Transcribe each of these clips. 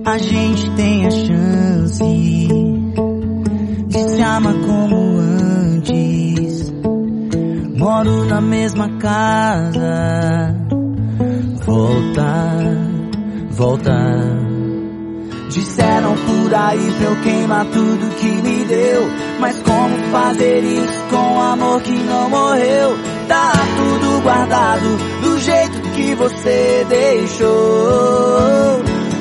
A gente tem a chance de se amar como antes. Moro na mesma casa. Volta, volta. Disseram por aí pra eu queimar tudo que me deu, mas como fazer isso com amor que não morreu? Tá tudo guardado do jeito que você deixou.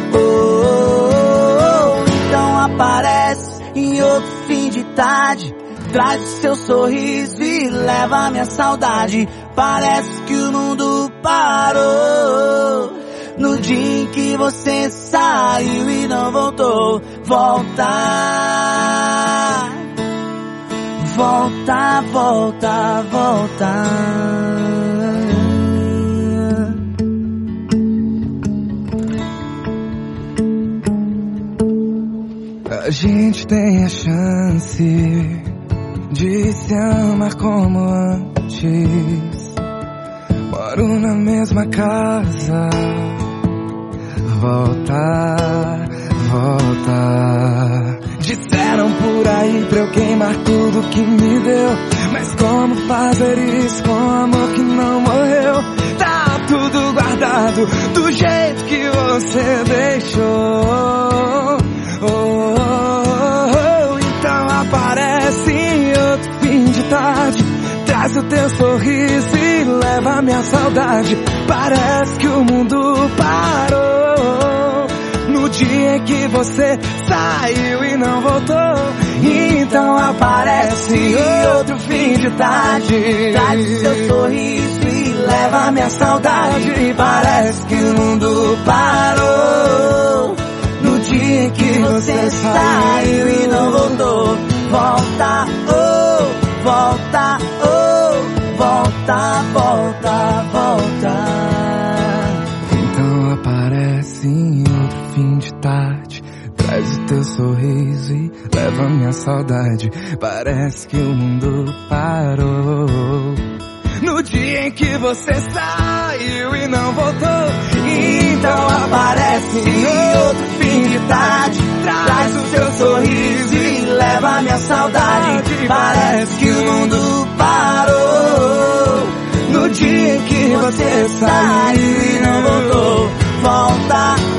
Então aparece em outro fim de tarde, traz o seu sorriso e leva a minha saudade. Parece que o mundo parou no dia em que você saiu e não voltou. Volta, volta, volta, volta. A gente tem a chance de se amar como antes. Moro na mesma casa. Volta, volta. Disseram por aí pra eu queimar tudo que me deu, mas como fazer isso com amor que não morreu? Tá tudo guardado do jeito que você deixou. Então aparece em outro fim de tarde, traz o teu sorriso e leva a minha saudade. Parece que o mundo parou no dia em que você saiu e não voltou. Então aparece em outro fim de tarde, traz o seu sorriso e leva a minha saudade. Parece que o mundo parou no dia em que você saiu e não voltou. Volta, oh, volta, oh, volta, volta, volta. Então aparece em outro fim de tarde, traz o teu sorriso e leva a minha saudade. Parece que o mundo parou no dia em que você saiu e não voltou. Então aparece em outro fim de tarde, traz o seu sorriso e leva a minha saudade. Parece que o mundo parou no dia em que você saiu e não voltou. Volta,